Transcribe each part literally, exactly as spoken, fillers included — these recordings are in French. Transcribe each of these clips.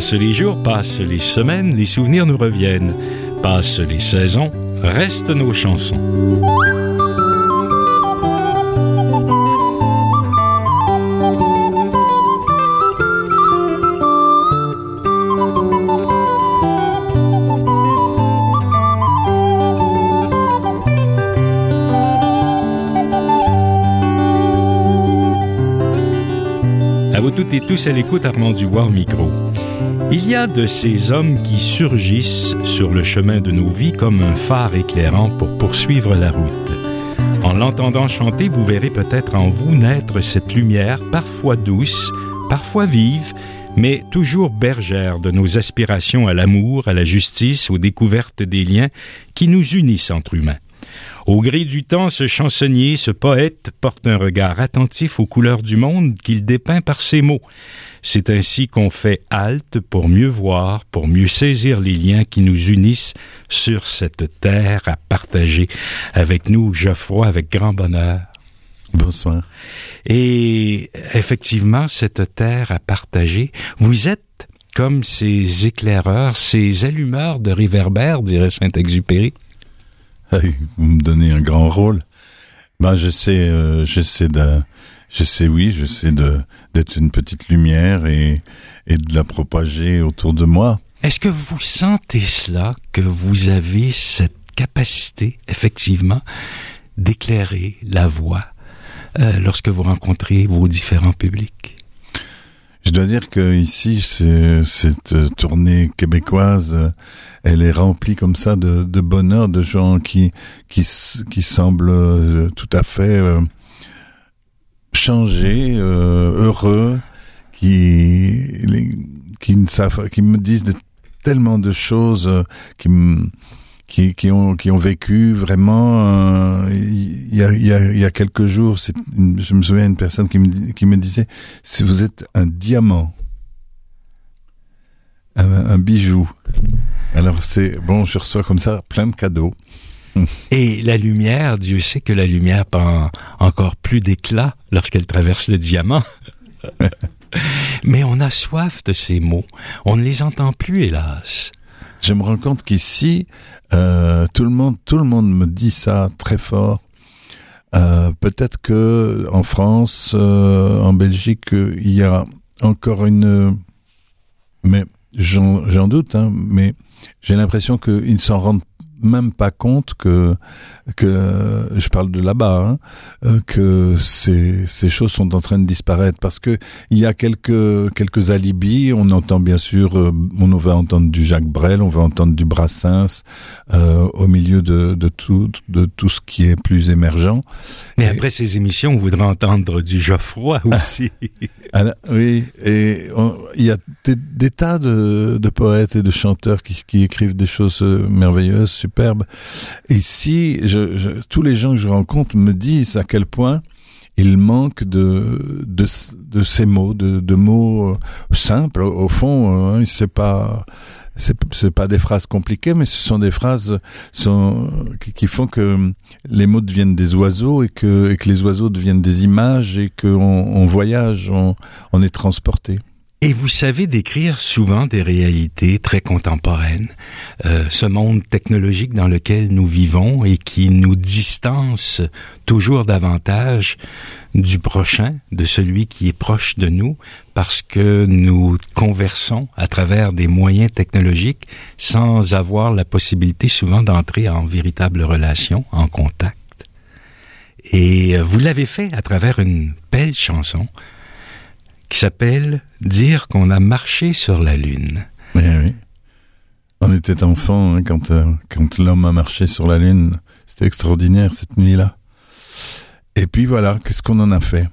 Passent les jours, passent les semaines, les souvenirs nous reviennent. Passent les saisons, restent nos chansons. À vous toutes et tous à l'écoute, Armand Dubois au micro. Il y a de ces hommes qui surgissent sur le chemin de nos vies comme un phare éclairant pour poursuivre la route. En l'entendant chanter, vous verrez peut-être en vous naître cette lumière, parfois douce, parfois vive, mais toujours bergère de nos aspirations à l'amour, à la justice, aux découvertes des liens qui nous unissent entre humains. Au gré du temps, ce chansonnier, ce poète, porte un regard attentif aux couleurs du monde qu'il dépeint par ses mots. C'est ainsi qu'on fait halte pour mieux voir, pour mieux saisir les liens qui nous unissent sur cette terre à partager. Avec nous, Geoffroy, avec grand bonheur. Bonsoir. Et effectivement, cette terre à partager, vous êtes comme ces éclaireurs, ces allumeurs de réverbères, dirait Saint-Exupéry. Vous me donnez un grand rôle. Ben, j'essaie, euh, j'essaie de, j'essaie, oui, j'essaie de, d'être une petite lumière et, et de la propager autour de moi. Est-ce que vous sentez cela, que vous avez cette capacité, effectivement, d'éclairer la voie euh, lorsque vous rencontrez vos différents publics? Je dois dire que ici, c'est, cette tournée québécoise, elle est remplie comme ça de, de bonheur, de gens qui, qui, qui semblent tout à fait euh, changés, euh, heureux, qui, les, qui ne savent, qui me disent de, tellement de choses, qui me, Qui, qui ont qui ont vécu vraiment euh, il y a il y a il y a quelques jours, c'est une, je me souviens d'une personne qui me qui me disait, si vous êtes un diamant, un, un bijou. Alors c'est bon, je reçois comme ça plein de cadeaux. Et la lumière, Dieu sait que la lumière prend encore plus d'éclat lorsqu'elle traverse le diamant. Mais on a soif de ces mots. On ne les entend plus, hélas. Je me rends compte qu'ici, euh, tout le monde, tout le monde me dit ça très fort. Euh, peut-être que en France, euh, en Belgique, euh, il y a encore une, mais j'en, j'en doute, hein, mais j'ai l'impression qu'ils ne s'en rendent même pas compte que que je parle de là-bas, hein, euh, que ces ces choses sont en train de disparaître parce que il y a quelques quelques alibis. On entend bien sûr, euh, on va entendre du Jacques Brel, on va entendre du Brassens euh, au milieu de de tout de tout ce qui est plus émergent. Mais et, après ces émissions, on voudra entendre du Geoffroy aussi. Alors, oui, et on, il y a des, des tas de, de poètes et de chanteurs qui, qui écrivent des choses merveilleuses, superbes. Et si je, je, tous les gens que je rencontre me disent à quel point il manque de de, de ces mots, de, de mots simples. Au fond, hein, c'est pas c'est, c'est pas des phrases compliquées, mais ce sont des phrases sont, qui, qui font que les mots deviennent des oiseaux et que, et que les oiseaux deviennent des images et qu'on on voyage, on, on est transporté. Et vous savez décrire souvent des réalités très contemporaines, euh, ce monde technologique dans lequel nous vivons et qui nous distance toujours davantage du prochain, de celui qui est proche de nous, parce que nous conversons à travers des moyens technologiques sans avoir la possibilité souvent d'entrer en véritable relation, en contact. Et vous l'avez fait à travers une belle chanson qui s'appelle « Dire qu'on a marché sur la Lune ». Oui, oui. On était enfant hein, quand, euh, quand l'homme a marché sur la Lune. C'était extraordinaire cette nuit-là. Et puis voilà, qu'est-ce qu'on en a fait?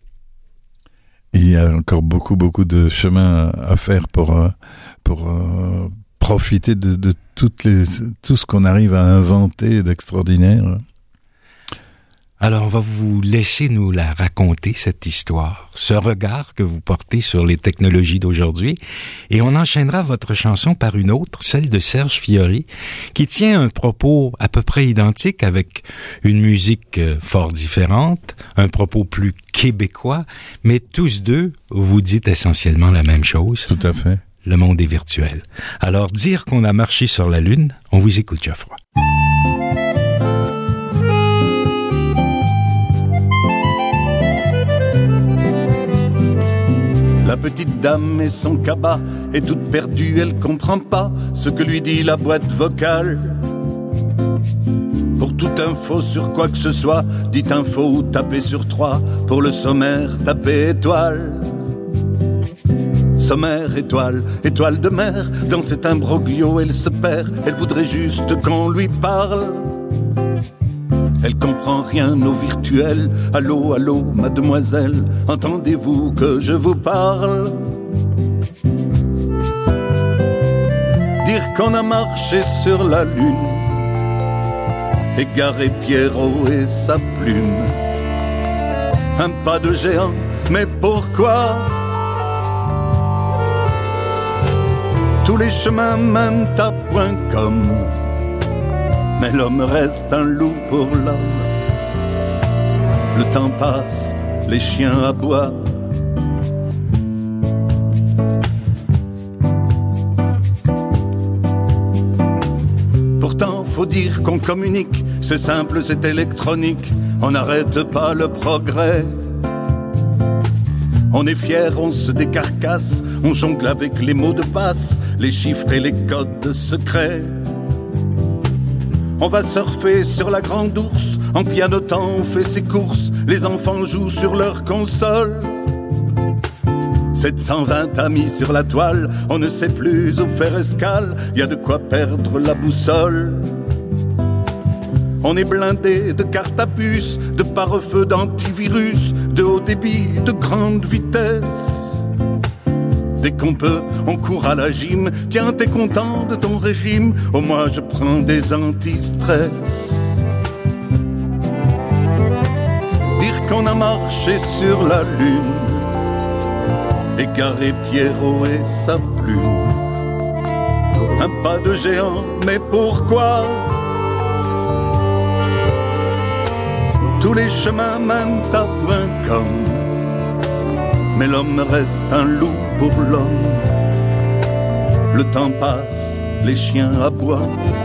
Il y a encore beaucoup, beaucoup de chemin à faire pour, euh, pour euh, profiter de, de toutes les, tout ce qu'on arrive à inventer d'extraordinaire. Alors, on va vous laisser nous la raconter, cette histoire, ce regard que vous portez sur les technologies d'aujourd'hui. Et on enchaînera votre chanson par une autre, celle de Serge Fiori, qui tient un propos à peu près identique avec une musique fort différente, un propos plus québécois, mais tous deux, vous dites essentiellement la même chose. Tout à fait. le monde est virtuel. Alors, dire qu'on a marché sur la Lune, on vous écoute, Geoffroy. La petite dame et son cabas est toute perdue, elle comprend pas ce que lui dit la boîte vocale. Pour toute info sur quoi que ce soit, dites info ou tapez sur trois. Pour le sommaire, tapez étoile. Sommaire, étoile, étoile de mer. Dans cet imbroglio, elle se perd. Elle voudrait juste qu'on lui parle. Elle comprend rien au virtuel. Allô, allô, mademoiselle, entendez-vous que je vous parle? Dire qu'on a marché sur la lune, égarer Pierrot et sa plume. Un pas de géant, mais pourquoi? Tous les chemins mènent à point com. Mais l'homme reste un loup pour l'homme. Le temps passe, les chiens aboient. Pourtant, faut dire qu'on communique. C'est simple, c'est électronique. On n'arrête pas le progrès. On est fiers, on se décarcasse. On jongle avec les mots de passe, les chiffres et les codes secrets. On va surfer sur la grande ours, en pianotant on fait ses courses, les enfants jouent sur leur console. sept cent vingt amis sur la toile, on ne sait plus où faire escale, y a de quoi perdre la boussole. On est blindé de cartes à puce, de pare-feu d'antivirus, de haut débit, de grande vitesse. Dès qu'on peut, on court à la gym. Tiens, t'es content de ton régime? Au moins, je prends des anti-stress. Dire qu'on a marché sur la lune, égarer Pierrot et sa plume. Un pas de géant, mais pourquoi? Tous les chemins mènent à point com. Mais l'homme reste un loup pour l'homme. Le temps passe, les chiens aboient.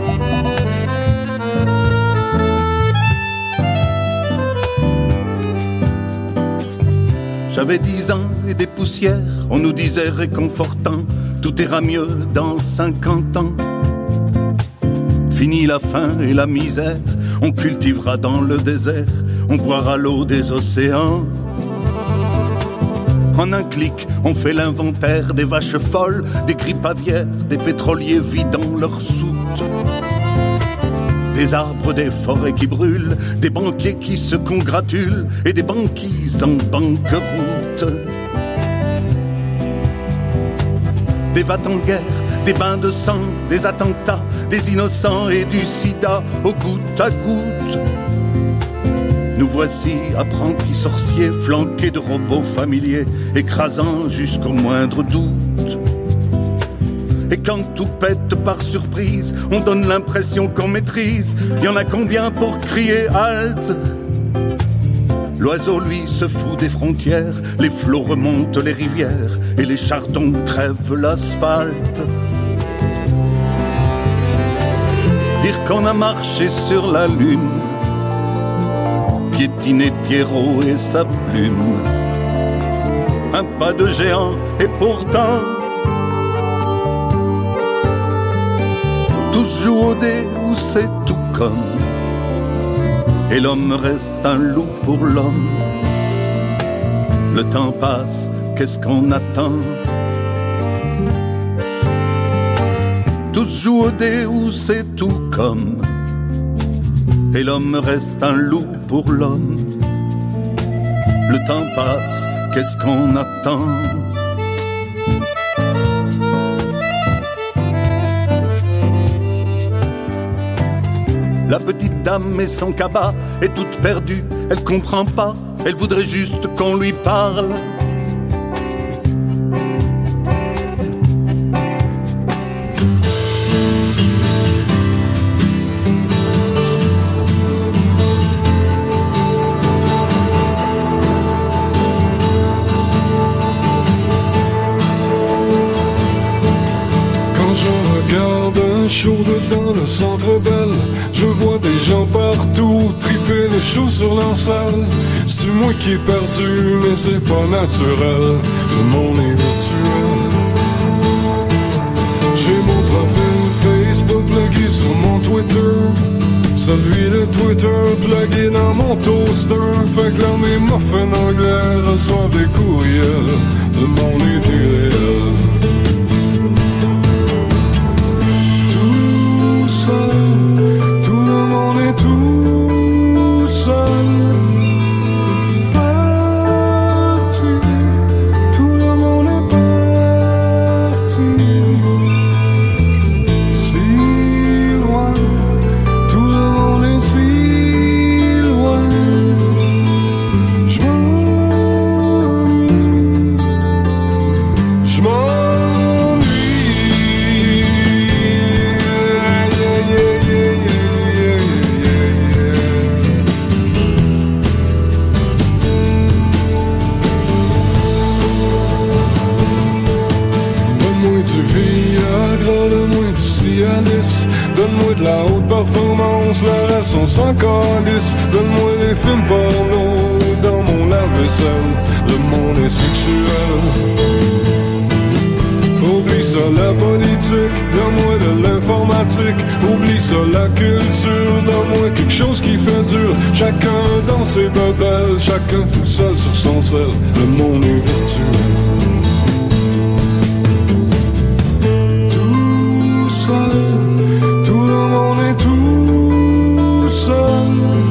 J'avais dix ans et des poussières, on nous disait réconfortant, tout ira mieux dans cinquante ans. Fini la faim et la misère, on cultivera dans le désert, on boira l'eau des océans. En un clic, on fait l'inventaire des vaches folles, des grippes aviaires, des pétroliers vidant leurs soutes. Des arbres, des forêts qui brûlent, des banquiers qui se congratulent et des banquises en banqueroute. Des va-t-en-guerre, des bains de sang, des attentats, des innocents et du sida au goutte à goutte. Nous voici apprentis sorciers, flanqués de robots familiers, écrasant jusqu'au moindre doute. Et quand tout pète par surprise, on donne l'impression qu'on maîtrise. Y en a combien pour crier halte? L'oiseau, lui, se fout des frontières, les flots remontent les rivières et les chardons crèvent l'asphalte. Dire qu'on a marché sur la lune, piétiner Pierrot et sa plume. Un pas de géant et pourtant tous jouent au dé où c'est tout comme. Et l'homme reste un loup pour l'homme. Le temps passe, qu'est-ce qu'on attend? Tous jouent au dé où c'est tout comme. Et l'homme reste un loup pour l'homme. Le temps passe, qu'est-ce qu'on attend? La petite dame et son cabas est toute perdue, elle comprend pas, elle voudrait juste qu'on lui parle. chaude dans le centre Bell. Je vois des gens partout triper les choses sur leur salle. C'est moi qui est perdu, mais c'est pas naturel. Le monde est virtuel. J'ai mon profil Facebook plugué sur mon Twitter. Celui de Twitter plugué dans mon toaster. Fait que là mes muffins anglais reçoivent des courriels. Le monde est irréel. Tout seul, tout le monde est tout seul. Parti, tout le monde est parti. Si loin, tout le monde est si loin. Je m'ennuie, je m'ennuie. Yeah, yeah, yeah, yeah, yeah, yeah, yeah. Donne-moi du Viagra, donne-moi du Cialis. Donne-moi de la haute performance, le reste on s'en calisse. Donne-moi des films porno dans mon lave-vaisselle. Le monde est sexuel. Oublie ça la politique, donne-moi de l'informatique. Oublie ça la culture, donne-moi quelque chose qui fait dur. Chacun dans ses bebelles, chacun tout seul sur son sel. Le monde est virtuel. Tout seul, tout le monde est tout seul.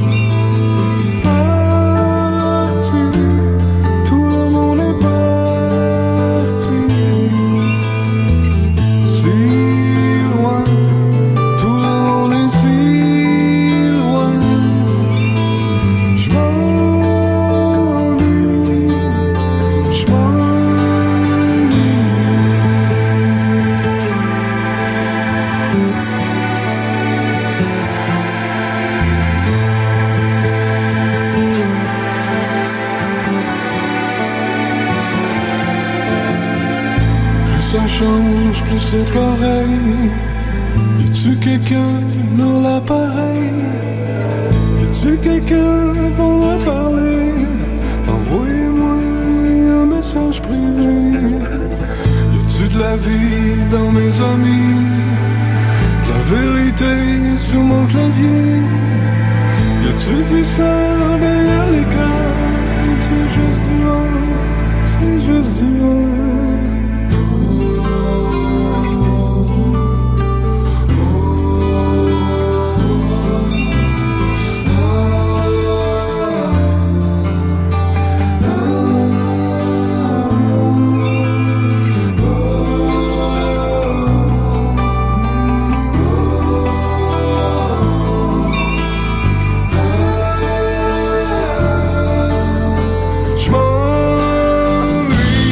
Parti, tout le monde est parti. Si loin, tout le monde est si loin. Je m'ennuie, je m'ennuie. Plus ça change, plus c'est pareil. Y a-tu quelqu'un dans l'appareil? Y a-tu quelqu'un pour me parler? Envoyez-moi un message privé. Y a-tu de la vie dans mes amis? De la vérité sur mon clavier? Y a-tu du sang derrière l'écran? C'est juste du vent, c'est juste du vent. Je m'ennuie.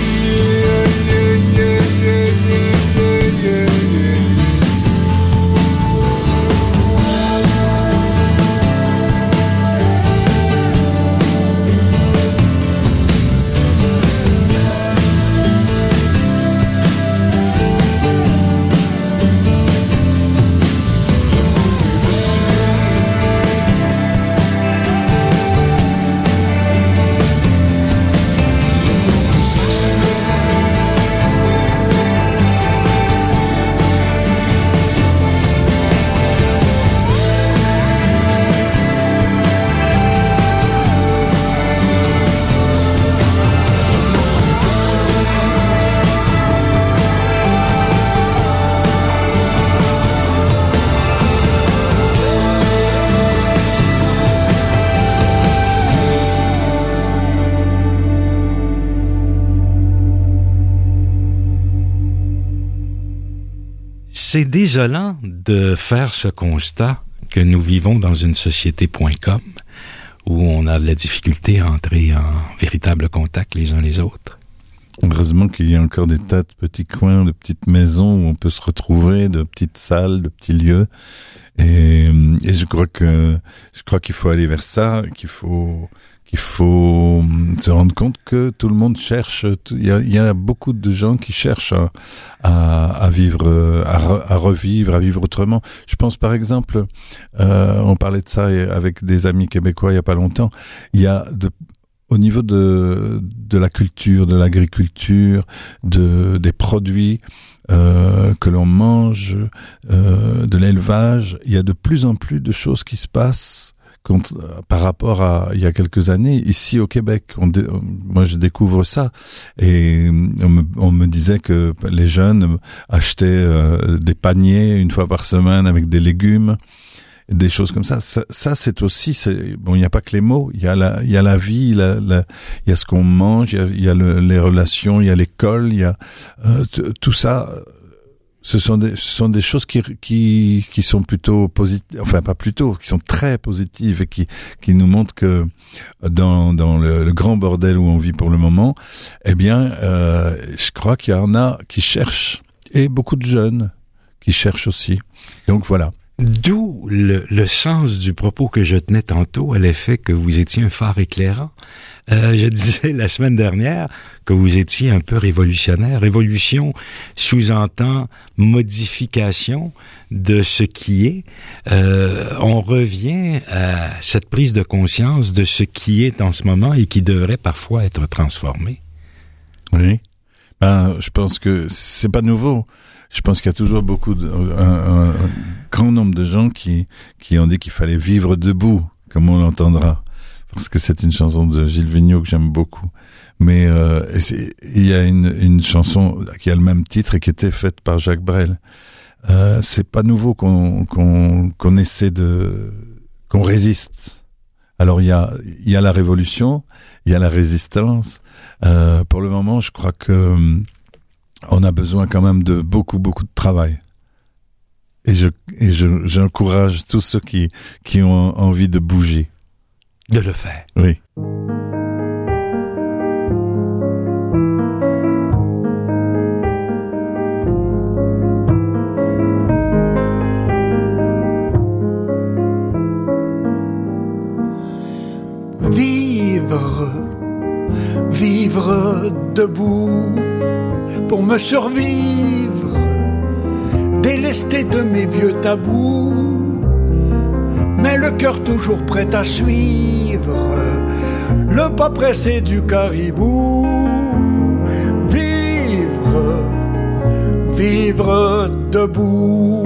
C'est désolant de faire ce constat que nous vivons dans une société .com où on a de la difficulté à entrer en véritable contact les uns les autres. Heureusement qu'il y a encore des tas de petits coins, de petites maisons où on peut se retrouver, de petites salles, de petits lieux. Et, et je crois que je crois qu'il faut aller vers ça, qu'il faut qu'il faut se rendre compte que tout le monde cherche. Il y a, il y a beaucoup de gens qui cherchent à, à, à vivre, à, re, à revivre, à vivre autrement. Je pense par exemple, euh, on parlait de ça avec des amis québécois il y a pas longtemps. Il y a de Au niveau de, de la culture, de l'agriculture, de, des produits euh, que l'on mange, euh, de l'élevage, il y a de plus en plus de choses qui se passent quand, par rapport à il y a quelques années ici au Québec. On dé, moi, je découvre ça et on me, on me disait que les jeunes achetaient euh, des paniers une fois par semaine avec des légumes. Des choses comme ça. Ça, ça c'est aussi, c'est, bon, il n'y a pas que les mots, il y a la, il y a la vie, la, la, il y a ce qu'on mange, il y a, il y a le, les relations, il y a l'école, il y a euh, t- tout ça. Ce sont des, ce sont des choses qui, qui, qui sont plutôt positives, enfin pas plutôt, qui sont très positives et qui, qui nous montrent que dans, dans le, le grand bordel où on vit pour le moment, eh bien, euh, je crois qu'il y en a qui cherchent et beaucoup de jeunes qui cherchent aussi. Donc voilà. D'où le, le sens du propos que je tenais tantôt à l'effet que vous étiez un phare éclairant. Euh, je disais la semaine dernière que vous étiez un peu révolutionnaire. Révolution sous-entend modification de ce qui est. Euh, on revient à cette prise de conscience de ce qui est en ce moment et qui devrait parfois être transformé. Oui. Ben, je pense que c'est pas nouveau. Je pense qu'il y a toujours beaucoup de, un, un, un grand nombre de gens qui, qui ont dit qu'il fallait vivre debout, comme on l'entendra. Parce que c'est une chanson de Gilles Vigneault que j'aime beaucoup. Mais, euh, il y a une, une chanson qui a le même titre et qui était faite par Jacques Brel. Euh, c'est pas nouveau qu'on, qu'on, qu'on essaie de, qu'on résiste. Alors il y a, il y a la révolution, il y a la résistance. Euh, pour le moment, je crois que, on a besoin quand même de beaucoup, beaucoup de travail. Et je, et je, j'encourage tous ceux qui, qui ont envie de bouger. De le faire. Oui. Vivre, vivre debout pour me survivre, délesté de mes vieux tabous, mais le cœur toujours prêt à suivre, le pas pressé du caribou. Vivre, vivre debout,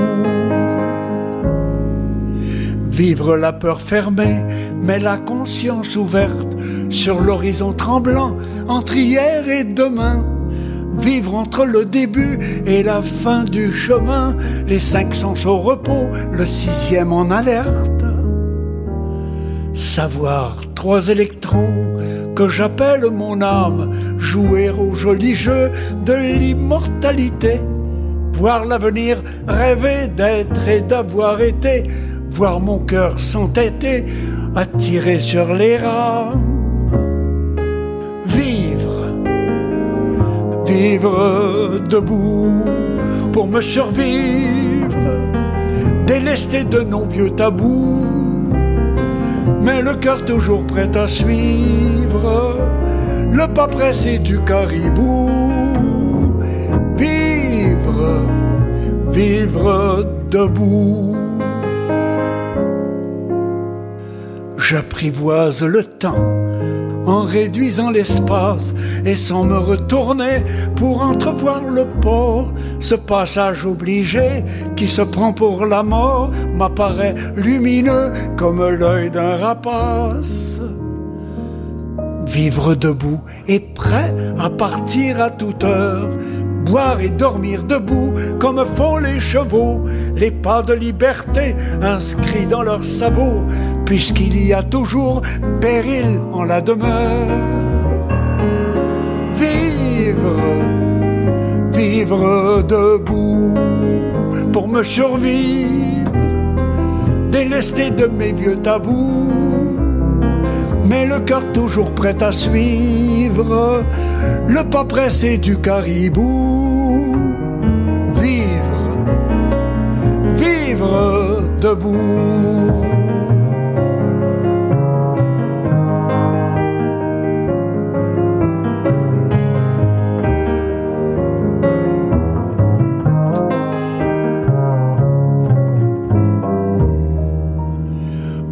vivre la peur fermée, mais la conscience ouverte sur l'horizon tremblant entre hier et demain. Vivre entre le début et la fin du chemin, les cinq sens au repos, le sixième en alerte. Savoir trois électrons que j'appelle mon âme, jouer au joli jeu de l'immortalité, voir l'avenir, rêver d'être et d'avoir été, voir mon cœur s'entêter, attiré sur les rames. Vivre, vivre debout pour me survivre, délesté de nos vieux tabous, mais le cœur toujours prêt à suivre, le pas pressé du caribou. Vivre, vivre debout. J'apprivoise le temps en réduisant l'espace et sans me retourner pour entrevoir le port. Ce passage obligé qui se prend pour la mort m'apparaît lumineux comme l'œil d'un rapace. Vivre debout et prêt à partir à toute heure, boire et dormir debout comme font les chevaux, les pas de liberté inscrits dans leurs sabots, puisqu'il y a toujours péril en la demeure. Vivre, vivre debout pour me survivre, délesté de mes vieux tabous, mais le cœur toujours prêt à suivre, le pas pressé du caribou. Vivre, vivre debout.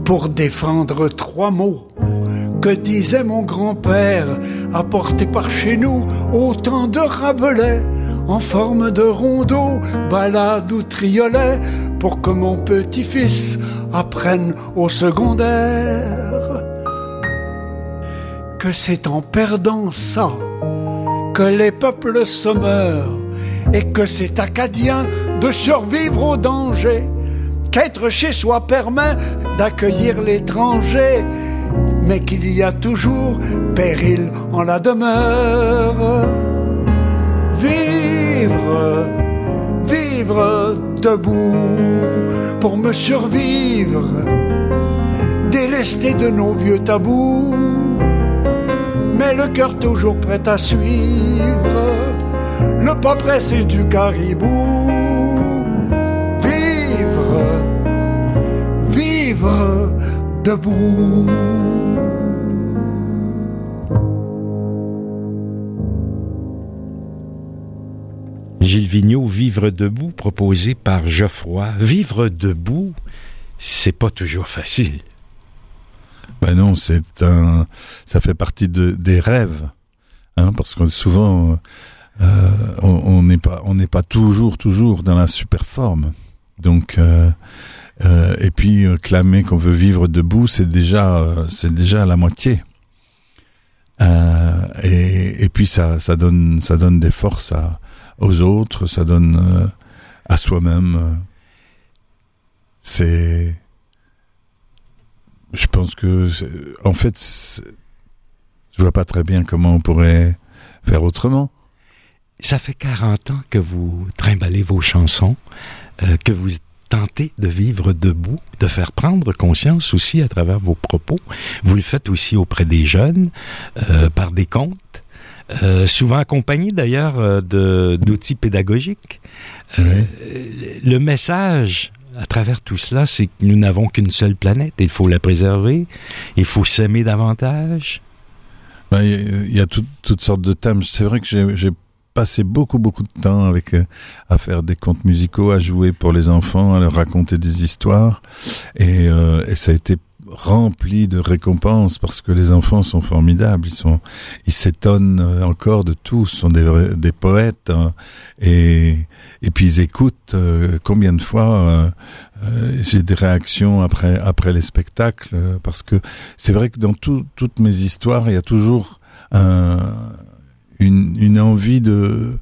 pour défendre trois mots que disait mon grand-père, apportés par chez nous au temps de Rabelais, en forme de rondeau, ballade ou triolet, pour que mon petit-fils apprenne au secondaire que c'est en perdant ça que les peuples se meurent, et que c'est acadien de survivre au danger, qu'être chez soi permet d'accueillir l'étranger, mais qu'il y a toujours péril en la demeure. Vivre, vivre debout pour me survivre, délesté de nos vieux tabous, mais le cœur toujours prêt à suivre, le pas pressé du caribou. Vivre, vivre debout. Gilles Vigneault, Vivre debout, proposé par Geoffroy. Vivre debout, c'est pas toujours facile. Ben non, c'est un, ça fait partie de, des rêves, hein, parce que souvent, euh, on n'est pas, on n'est pas toujours, toujours dans la super forme. Donc, euh, euh, et puis euh, clamer qu'on veut vivre debout, c'est déjà, euh, c'est déjà la moitié. Euh, et, et puis ça, ça donne, ça donne des forces à, aux autres, ça donne euh, à soi-même. C'est, je pense que, en fait, je vois pas très bien comment on pourrait faire autrement. Ça fait quarante ans que vous trimballez vos chansons, euh, que vous tentez de vivre debout, de faire prendre conscience aussi à travers vos propos. Vous le faites aussi auprès des jeunes, euh, par des contes, euh, souvent accompagnés d'ailleurs euh, de, d'outils pédagogiques. Euh, oui. Le message à travers tout cela, c'est que nous n'avons qu'une seule planète, et il faut la préserver, il faut s'aimer davantage. Ben, il y a tout, toutes sortes de thèmes. C'est vrai que j'ai, j'ai passé beaucoup, beaucoup de temps avec, euh, à faire des contes musicaux, à jouer pour les enfants, à leur raconter des histoires, et, euh, et ça a été rempli de récompenses parce que les enfants sont formidables, ils sont, ils s'étonnent encore de tout, ce sont des, des poètes, hein, et, et puis ils écoutent euh, combien de fois euh, euh, j'ai des réactions après, après les spectacles, euh, parce que c'est vrai que dans tout, toutes mes histoires, il y a toujours un, une, une envie de,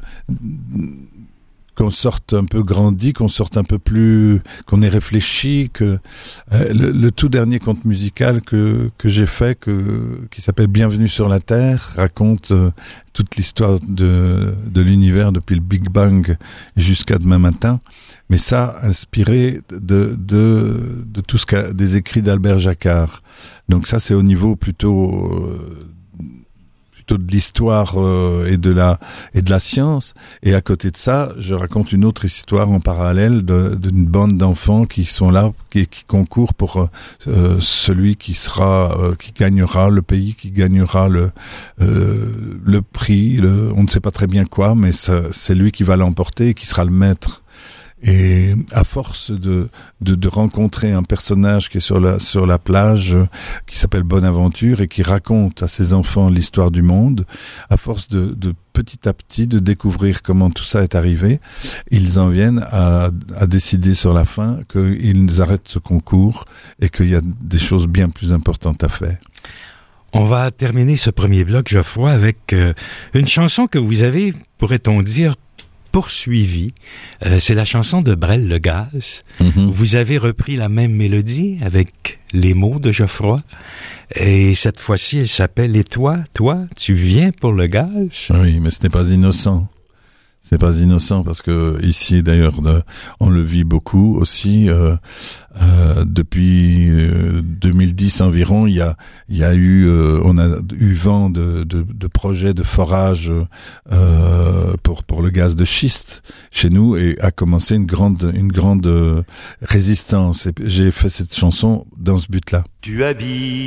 qu'on sorte un peu grandi, qu'on sorte un peu plus, qu'on ait réfléchi, que euh, le, le tout dernier conte musical que que j'ai fait, que qui s'appelle Bienvenue sur la Terre, raconte euh, toute l'histoire de de l'univers depuis le Big Bang jusqu'à demain matin. Mais ça, inspiré de de de tout ce qu'a des écrits d'Albert Jacquard. Donc ça, c'est au niveau plutôt euh, plutôt de l'histoire euh, et de la et de la science, et à côté de ça je raconte une autre histoire en parallèle de, d'une bande d'enfants qui sont là, qui, qui concourent pour euh, celui qui sera euh, qui gagnera, le pays qui gagnera le euh, le prix, le, on ne sait pas très bien quoi, mais ça, c'est lui qui va l'emporter et qui sera le maître. Et à force de, de, de rencontrer un personnage qui est sur la, sur la plage, euh, qui s'appelle Bonaventure et qui raconte à ses enfants l'histoire du monde, à force de, de petit à petit de découvrir comment tout ça est arrivé, ils en viennent à, à décider sur la fin qu'ils arrêtent ce concours et qu'il y a des choses bien plus importantes à faire. On va terminer ce premier bloc, Geoffroy, avec euh, une chanson que vous avez, pourrait-on dire, poursuivi. Euh, c'est la chanson de Brel Le Gaz. Mm-hmm. Vous avez repris la même mélodie avec les mots de Geoffroy. Et cette fois-ci, elle s'appelle « Et toi, toi, tu viens pour le gaz ?» Oui, mais ce n'est pas innocent. C'est pas innocent parce que ici, d'ailleurs, de, on le vit beaucoup aussi. Euh, euh, depuis euh, deux mille dix environ, il y a, il y a eu, euh, on a eu vent de, de, de projets de forage euh, pour pour le gaz de schiste chez nous, et a commencé une grande une grande euh, résistance. Et j'ai fait cette chanson dans ce but-là. Tu habites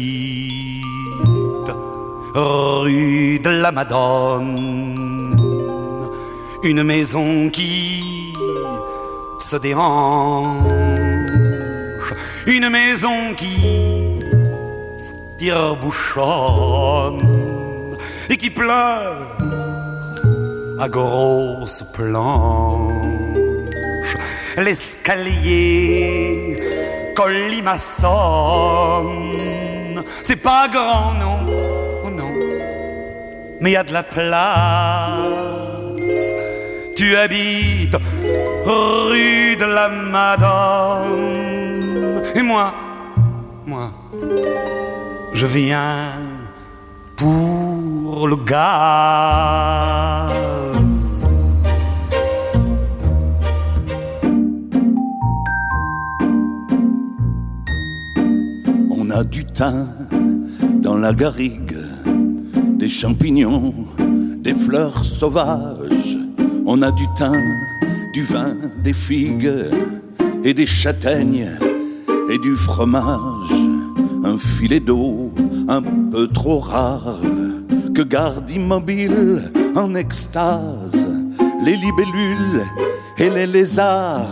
rue de la Madone, une maison qui se dérange. une maison qui tire-bouchonne et qui pleure à grosses planches. L'escalier colimaçonne, c'est pas grand, non, oh non, mais y a de la place. Tu habites rue de la Madone et moi, moi, je viens pour le gaz. On a du thym dans la garrigue, des champignons, des fleurs sauvages. On a du thym, du vin, des figues et des châtaignes et du fromage. Un filet d'eau un peu trop rare que garde immobile en extase les libellules et les lézards.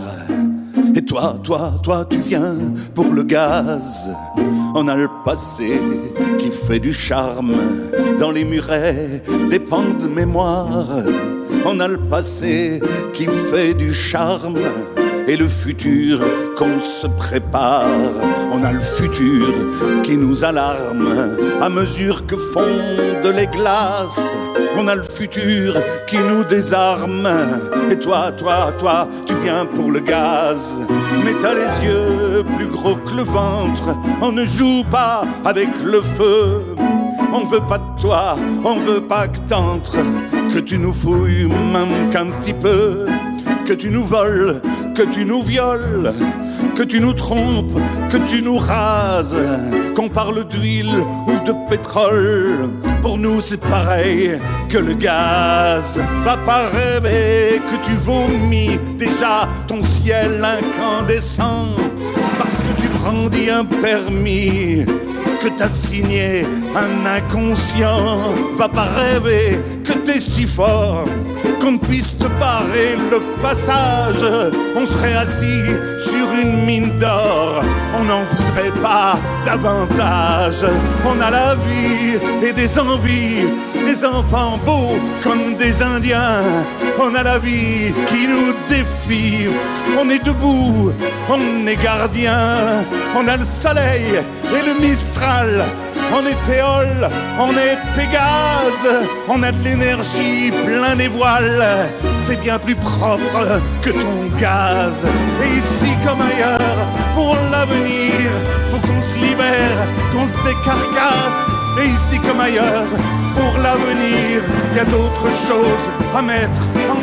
Et toi, toi, toi, tu viens pour le gaz. On a le passé qui fait du charme dans les murets des pans de mémoire. On a le passé qui fait du charme et le futur qu'on se prépare. On a le futur qui nous alarme à mesure que fondent les glaces. On a le futur qui nous désarme. Et toi, toi, toi, tu viens pour le gaz. Mais t'as les yeux plus gros que le ventre. On ne joue pas avec le feu. On veut pas de toi, on veut pas que t'entres, que tu nous fouilles même qu'un petit peu, que tu nous voles, que tu nous violes, que tu nous trompes, que tu nous rases, qu'on parle d'huile ou de pétrole. Pour nous c'est pareil que le gaz. Va pas rêver que tu vomis déjà ton ciel incandescent parce que tu brandis un permis que t'as signé un inconscient. Va pas rêver que t'es si fort qu'on ne puisse te barrer le passage. On serait assis sur une mine d'or, on n'en voudrait pas davantage. On a la vie et des envies, des enfants beaux comme des Indiens. On a la vie qui nous défie. On est debout, on est gardien. On a le soleil et le Mistral. On est Théol, on est Pégase. On a de l'énergie plein les voiles. C'est bien plus propre que ton gaz. Et ici comme ailleurs, pour l'avenir, faut qu'on se libère, qu'on se décarcasse. Et ici comme ailleurs, pour l'avenir, il y a d'autres choses à mettre en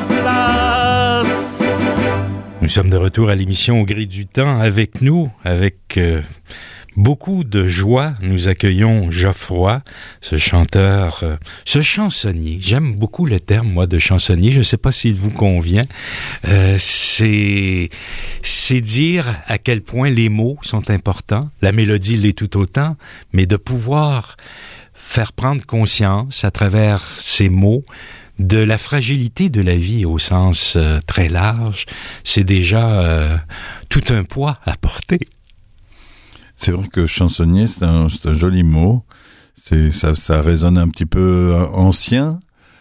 place. Nous sommes de retour à l'émission Au gré du temps. Avec nous, avec euh, beaucoup de joie, nous accueillons Geoffroy, ce chanteur, euh, ce chansonnier. J'aime beaucoup le terme, moi, de chansonnier. Je ne sais pas s'il vous convient. Euh, c'est, c'est dire à quel point les mots sont importants. La mélodie l'est tout autant, mais de pouvoir faire prendre conscience à travers ces mots de la fragilité de la vie au sens euh, très large, c'est déjà euh, tout un poids à porter. C'est vrai que chansonnier, c'est un, c'est un joli mot. C'est, ça, ça résonne un petit peu ancien.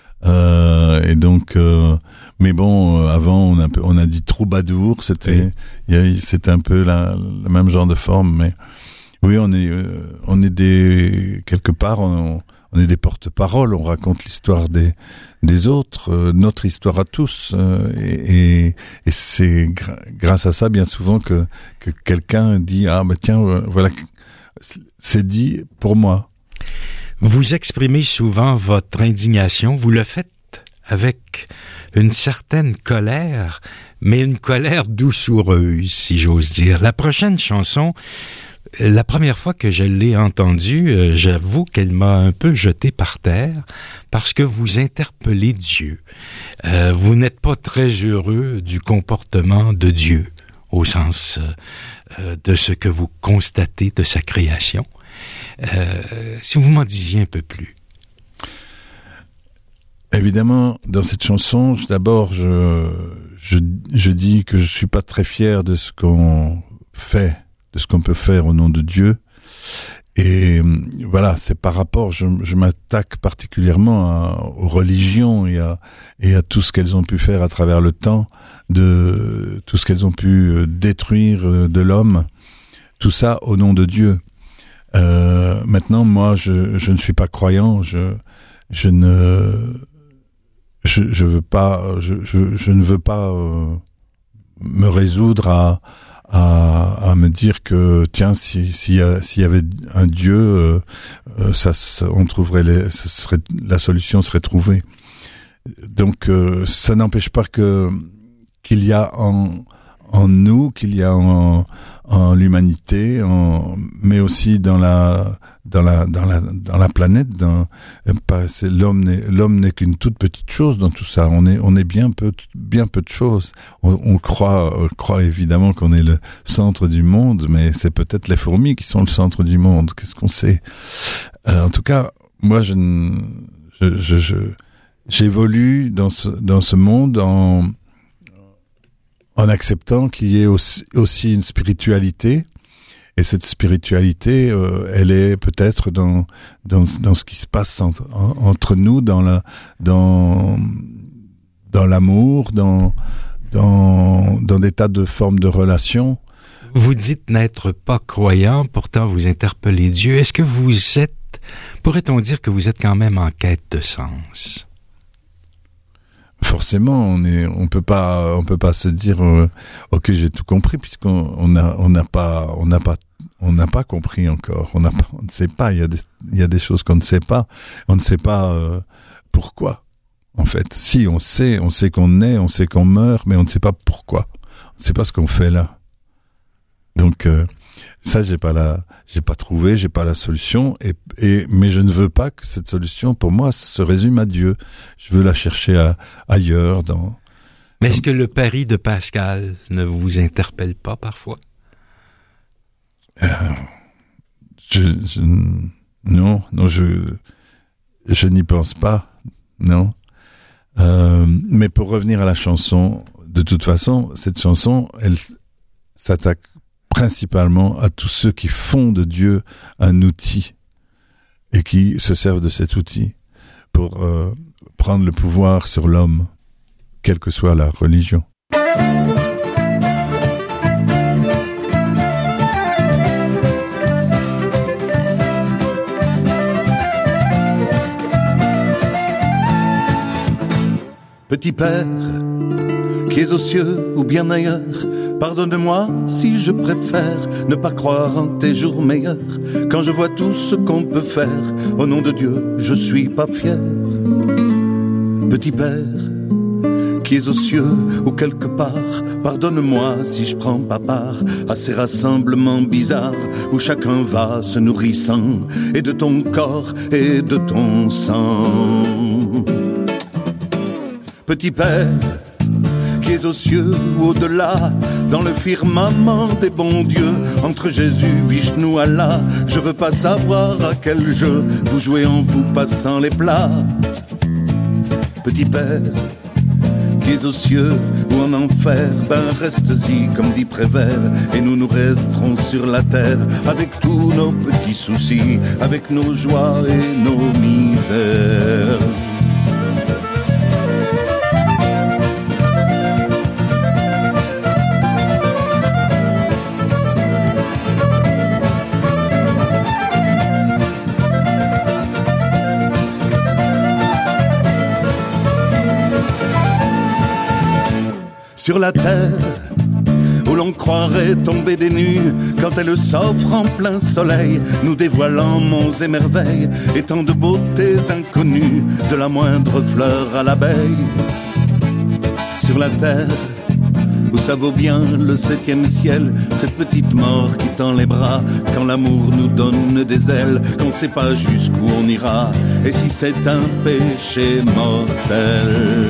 Euh, et donc, euh, mais bon, avant, on a, on a dit troubadour. C'était, oui. y a, c'était un peu la, le même genre de forme. Mais oui, on est, euh, on est des quelque part. On, On est des porte-paroles, on raconte l'histoire des des autres, euh, notre histoire à tous, euh, et, et, et c'est gra- grâce à ça bien souvent que que quelqu'un dit ah bah tiens euh, voilà c'est dit pour moi. Vous exprimez souvent votre indignation, vous le faites avec une certaine colère, mais une colère doucereuse, si j'ose dire. La prochaine chanson. La première fois que je l'ai entendue, euh, j'avoue qu'elle m'a un peu jeté par terre parce que vous interpellez Dieu. Euh, vous n'êtes pas très heureux du comportement de Dieu au sens euh, de ce que vous constatez de sa création. Euh, si vous m'en disiez un peu plus. Évidemment, dans cette chanson, d'abord, je, je, je dis que je suis pas très fier de ce qu'on fait de ce qu'on peut faire au nom de Dieu. Et voilà, c'est par rapport, je, je m'attaque particulièrement à, aux religions et à, et à tout ce qu'elles ont pu faire à travers le temps, de tout ce qu'elles ont pu détruire de l'homme, tout ça au nom de Dieu. Euh, maintenant, moi, je, je ne suis pas croyant, je, je ne, je, je veux pas, je, je, je ne veux pas euh, me résoudre à À, à me dire que tiens, si s'il y, a, s'il y avait un Dieu, euh, ça, ça, on trouverait les, ce serait la solution serait trouvée. Donc euh, ça n'empêche pas que qu'il y a en en nous, qu'il y a en, en l'humanité, en, mais aussi dans la dans la dans la dans la planète. Dans, c'est, l'homme n'est l'homme n'est qu'une toute petite chose dans tout ça. On est on est bien peu bien peu de choses. On, on croit on croit évidemment qu'on est le centre du monde, mais c'est peut-être les fourmis qui sont le centre du monde. Qu'est-ce qu'on sait? Euh, en tout cas, moi je je je, je j'évolue dans ce dans ce monde en en acceptant qu'il y ait aussi, aussi une spiritualité, et cette spiritualité, euh, elle est peut-être dans dans dans ce qui se passe entre, en, entre nous, dans la dans dans l'amour, dans dans dans des tas de formes de relations. Vous dites n'être pas croyant, pourtant vous interpellez Dieu. Est-ce que vous êtes, pourrait-on dire que vous êtes quand même en quête de sens? Forcément, on est, on peut pas, on peut pas se dire, euh, ok, j'ai tout compris, puisqu'on on a, on n'a pas, on n'a pas, on n'a pas compris encore. On n'a pas, on ne sait pas. Il y a des, il y a des choses qu'on ne sait pas. On ne sait pas euh, pourquoi. En fait, si on sait, on sait qu'on naît, on sait qu'on meurt, mais on ne sait pas pourquoi. On ne sait pas ce qu'on fait là. Donc euh, ça, j'ai pas la, j'ai pas trouvé, j'ai pas la solution. Et, et mais je ne veux pas que cette solution, pour moi, se résume à Dieu. Je veux la chercher à, ailleurs. Dans. Mais est-ce que le pari de Pascal ne vous interpelle pas parfois? euh, je, je, Non, non, je, je n'y pense pas. Non. Euh, mais pour revenir à la chanson, de toute façon, cette chanson, elle s'attaque principalement à tous ceux qui font de Dieu un outil et qui se servent de cet outil pour euh, prendre le pouvoir sur l'homme, quelle que soit la religion. Petit Père, qui es aux cieux ou bien ailleurs, pardonne-moi si je préfère ne pas croire en tes jours meilleurs. Quand je vois tout ce qu'on peut faire, au nom de Dieu, je suis pas fier. Petit Père, qui es aux cieux ou quelque part, pardonne-moi si je prends pas part à ces rassemblements bizarres où chacun va se nourrissant et de ton corps et de ton sang. Petit Père, qui es aux cieux ou au-delà, dans le firmament des bons dieux, entre Jésus, Vishnu, Allah, je veux pas savoir à quel jeu vous jouez en vous passant les plats. Petit Père, qui es aux cieux ou en enfer, ben reste-y comme dit Prévert, et nous nous resterons sur la terre avec tous nos petits soucis, avec nos joies et nos misères. Sur la terre, où l'on croirait tomber des nues, quand elle s'offre en plein soleil, nous dévoilant monts et merveilles, et tant de beautés inconnues, de la moindre fleur à l'abeille. Sur la terre, où ça vaut bien le septième ciel, cette petite mort qui tend les bras, quand l'amour nous donne des ailes, qu'on sait pas jusqu'où on ira, et si c'est un péché mortel.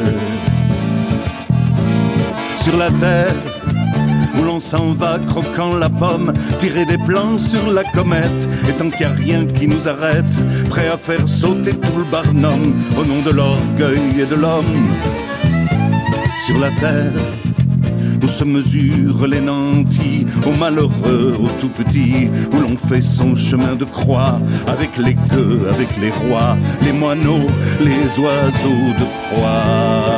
Sur la terre, où l'on s'en va croquant la pomme, tirer des plans sur la comète, et tant qu'il n'y a rien qui nous arrête, prêt à faire sauter tout le barnum, au nom de l'orgueil et de l'homme. Sur la terre, où se mesurent les nantis, aux malheureux, aux tout petits, où l'on fait son chemin de croix, avec les gueux, avec les rois, les moineaux, les oiseaux de proie.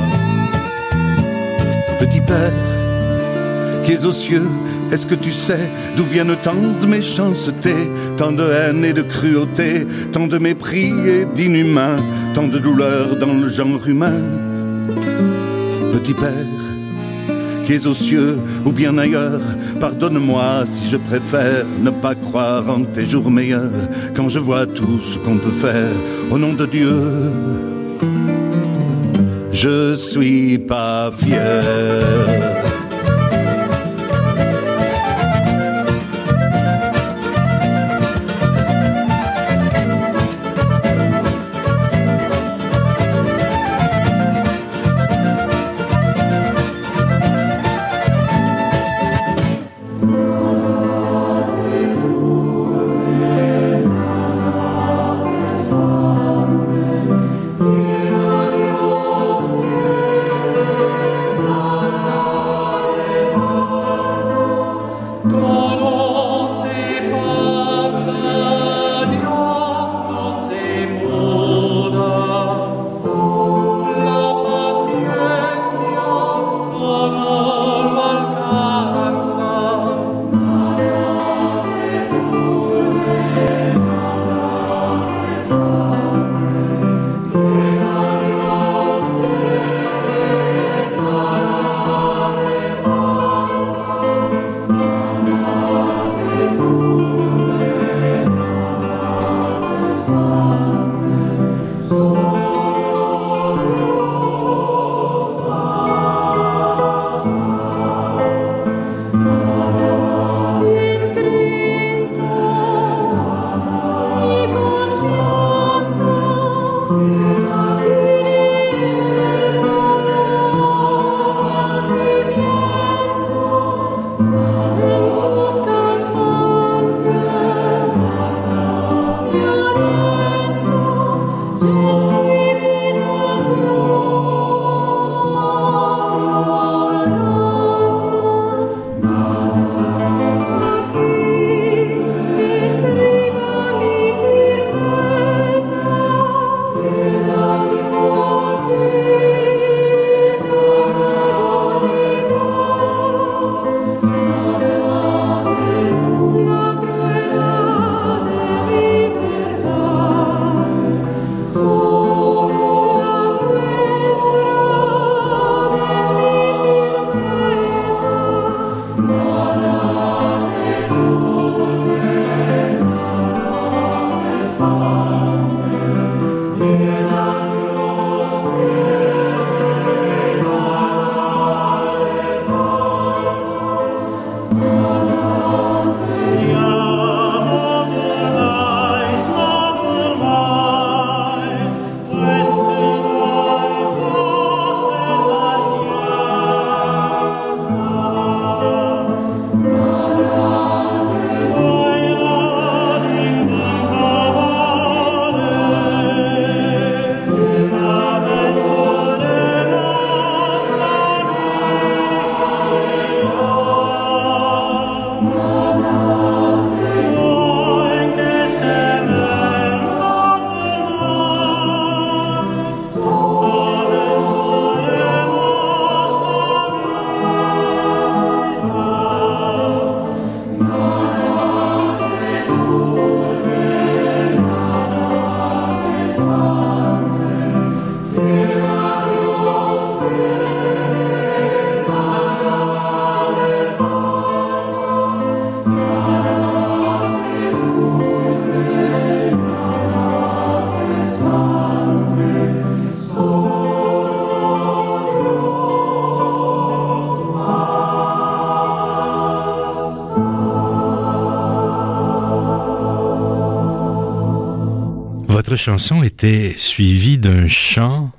Petit père, qui es aux cieux, est-ce que tu sais d'où viennent tant de méchanceté, tant de haine et de cruauté, tant de mépris et d'inhumain, tant de douleur dans le genre humain? Petit père, qui es aux cieux ou bien ailleurs, pardonne-moi si je préfère ne pas croire en tes jours meilleurs, quand je vois tout ce qu'on peut faire au nom de Dieu. Je suis pas fier. Votre chanson était suivie d'un chant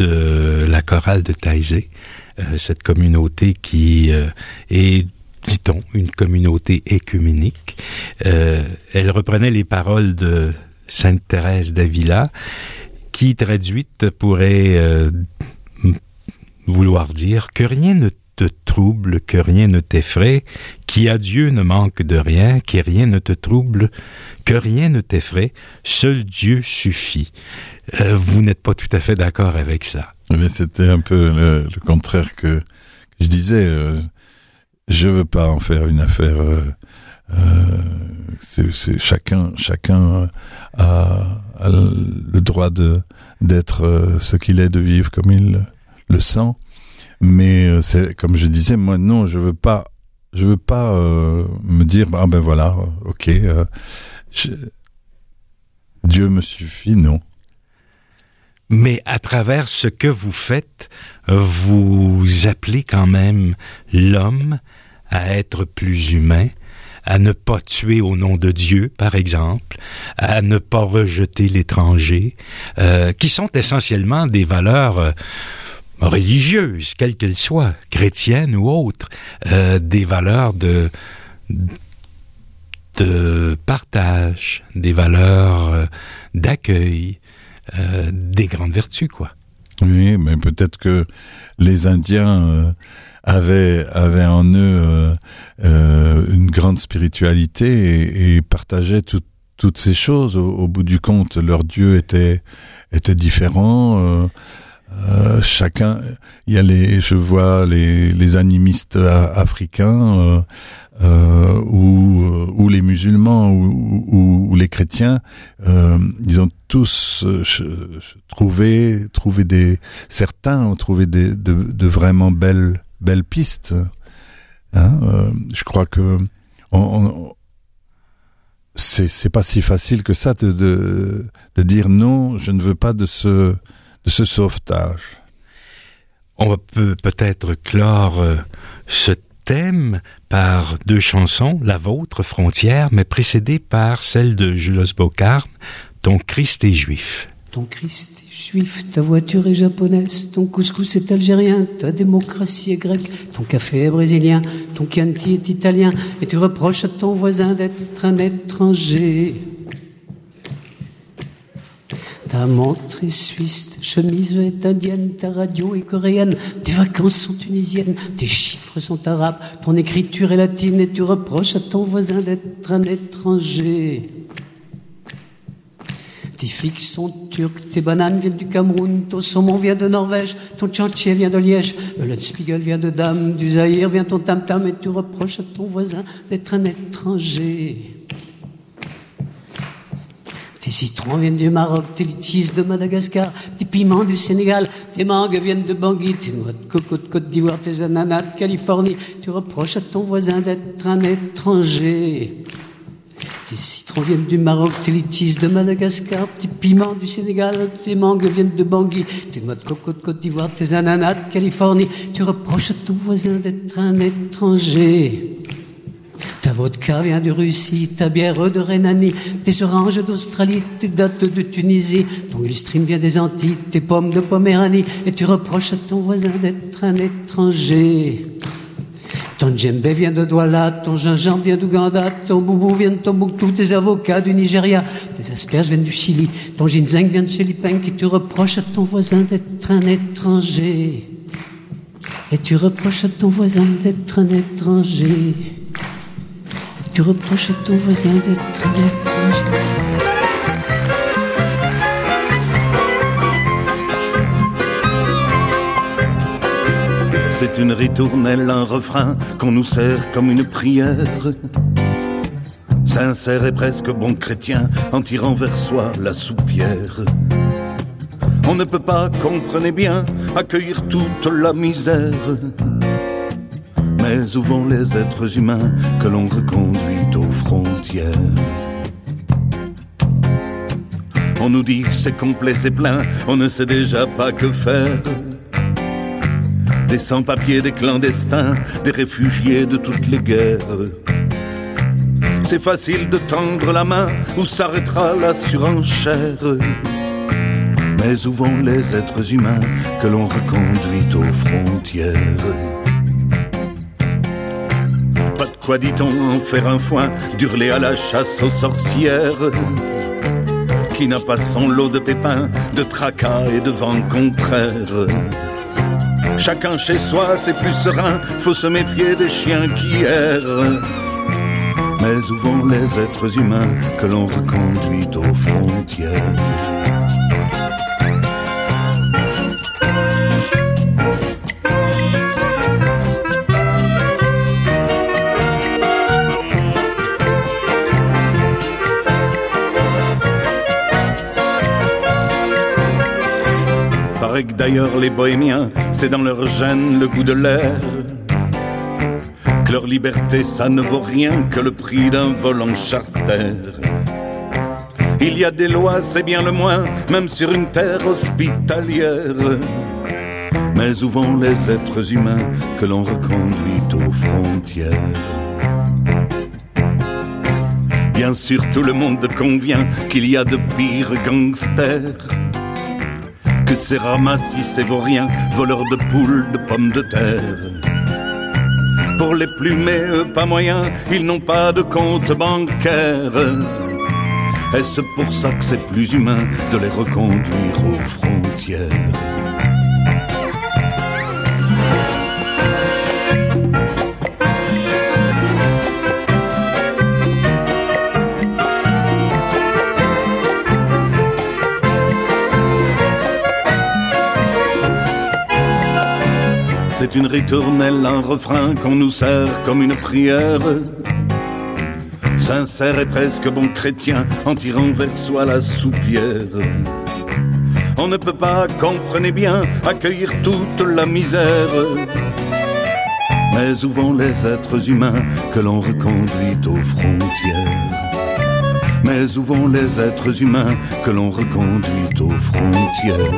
de la chorale de Taizé, euh, cette communauté qui euh, est, dit-on, une communauté écuménique. Euh, elle reprenait les paroles de Sainte Thérèse d'Avila, qui, traduite, pourrait euh, vouloir dire que rien ne te trouble, que rien ne t'effraie, qui à Dieu ne manque de rien, qui rien ne te trouble, que rien ne t'effraie, seul Dieu suffit. Euh, vous n'êtes pas tout à fait d'accord avec ça. Mais c'était un peu le, le contraire que, que je disais. Euh, je veux pas en faire une affaire. Euh, euh, c'est, c'est chacun, chacun a, a le droit de d'être euh, ce qu'il est, de vivre comme il le sent. Mais euh, c'est comme je disais, moi non, je veux pas, je veux pas euh, me dire ah ben voilà, ok, euh, je, Dieu me suffit, non. Mais à travers ce que vous faites, vous appelez quand même l'homme à être plus humain, à ne pas tuer au nom de Dieu, par exemple, à ne pas rejeter l'étranger, euh, qui sont essentiellement des valeurs euh, religieuses, quelles qu'elles soient, chrétiennes ou autres, euh, des valeurs de, de partage, des valeurs euh, d'accueil, euh, des grandes vertus, quoi. Oui, mais peut-être que les Indiens euh, avaient, avaient en eux euh, euh, une grande spiritualité et, et partageaient tout, toutes ces choses. Au, au bout du compte, leur Dieu était, était différent. Euh, euh, chacun, il y a les, je vois les, les animistes africains euh, euh, ou, ou les musulmans ou, ou, ou les chrétiens, euh, ils ont tous euh, trouvé, trouvé des, certains ont trouvé des, de, de vraiment belles, belles pistes. Hein, euh, je crois que on, on, c'est, c'est pas si facile que ça de, de, de dire non, je ne veux pas de ce, de ce sauvetage. On peut peut-être clore euh, ce thème par deux chansons, la vôtre, Frontières, mais précédée par celle de Julos Bocarn, Ton Christ est juif. Ton Christ est juif, ta voiture est japonaise, ton couscous est algérien, ta démocratie est grecque, ton café est brésilien, ton Chianti est italien, et tu reproches à ton voisin d'être un étranger. Ta montre est suisse, ta chemise est indienne, ta radio est coréenne, tes vacances sont tunisiennes, tes chiffres sont arabes, ton écriture est latine, et tu reproches à ton voisin d'être un étranger. Tes figues sont turques, tes bananes viennent du Cameroun, ton saumon vient de Norvège, ton tchatché vient de Liège, le Lutzspiegel vient de Dame, du Zaïre vient ton tam-tam, et tu reproches à ton voisin d'être un étranger. Tes citrons viennent du Maroc, tes litchis de Madagascar, tes piments du Sénégal, tes mangues viennent de Bangui, tes noix de coco de Côte d'Ivoire, tes ananas de Californie, tu reproches à ton voisin d'être un étranger. Tes citrons viennent du Maroc, tes litchis de Madagascar, tes piments du Sénégal, tes mangues viennent de Bangui, tes noix de coco de Côte d'Ivoire, tes ananas de Californie, tu reproches à ton voisin d'être un étranger. Ta vodka vient de Russie, ta bière de Rhénanie, tes oranges d'Australie, tes dattes de Tunisie, ton Gulfstream vient des Antilles, tes pommes de Poméranie, et tu reproches à ton voisin d'être un étranger. Ton djembé vient de Douala, ton gingembre vient d'Ouganda, ton boubou vient de Tombouctou, tes avocats du Nigeria, tes asperges viennent du Chili, ton ginseng vient de Philippines, et tu reproches à ton voisin d'être un étranger. Et tu reproches à ton voisin d'être un étranger. Tu reproches à ton voisin d'être un étranger. C'est une ritournelle, un refrain qu'on nous sert comme une prière. Sincère et presque bon chrétien en tirant vers soi la soupière. On ne peut pas, comprenez bien, accueillir toute la misère. Mais où vont les êtres humains que l'on reconduit aux frontières? On nous dit que c'est complet, c'est plein, on ne sait déjà pas que faire. Des sans-papiers, des clandestins, des réfugiés de toutes les guerres. C'est facile de tendre la main, où s'arrêtera la surenchère. Mais où vont les êtres humains que l'on reconduit aux frontières? Quoi dit-on en faire un foin, d'hurler à la chasse aux sorcières? Qui n'a pas son lot de pépins, de tracas et de vents contraires? Chacun chez soi, c'est plus serein, faut se méfier des chiens qui errent. Mais où vont les êtres humains que l'on reconduit aux frontières? Paraît que d'ailleurs les bohémiens, c'est dans leur gène le goût de l'air. Que leur liberté, ça ne vaut rien que le prix d'un vol en charter. Il y a des lois, c'est bien le moins, même sur une terre hospitalière. Mais où vont les êtres humains que l'on reconduit aux frontières? Bien sûr, tout le monde convient qu'il y a de pires gangsters que ces ramassis, ces vauriens, voleurs de poules, de pommes de terre. Pour les plumer, eux, pas moyen, ils n'ont pas de compte bancaire. Est-ce pour ça que c'est plus humain de les reconduire aux frontières? C'est une ritournelle, un refrain qu'on nous sert comme une prière. Sincère et presque bon chrétien en tirant vers soi la soupière. On ne peut pas, comprenez bien, accueillir toute la misère. Mais où vont les êtres humains que l'on reconduit aux frontières? Mais où vont les êtres humains que l'on reconduit aux frontières?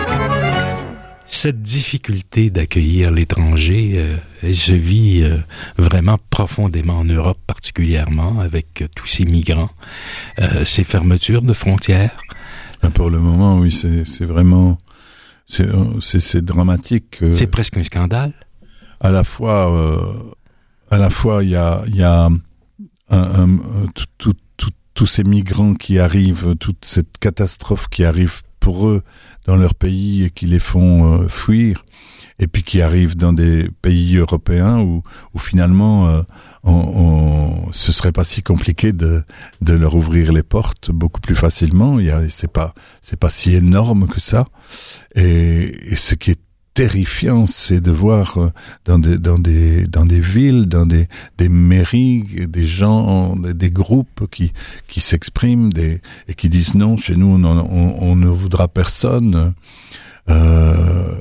Cette difficulté d'accueillir l'étranger, euh, elle se vit euh, vraiment profondément en Europe, particulièrement avec euh, tous ces migrants, euh, ces fermetures de frontières. Pour le moment, oui, c'est, c'est vraiment, c'est, c'est, c'est dramatique. Euh, c'est presque un scandale. À la fois, euh, à la fois, il y a, il y a un, un, un, tout, tout, tout, tous ces migrants qui arrivent, toute cette catastrophe qui arrive pour eux dans leur pays et qui les font euh, fuir, et puis qui arrivent dans des pays européens où, où finalement euh, on, on, ce serait pas si compliqué de, de leur ouvrir les portes beaucoup plus facilement. Il y a, c'est pas, c'est pas si énorme que ça. Et, et ce qui est terrifiant, c'est de voir dans des, dans des, dans des villes, dans des, des mairies, des gens, des, des groupes qui, qui s'expriment des, et qui disent non, chez nous, on, on, on ne voudra personne. Euh,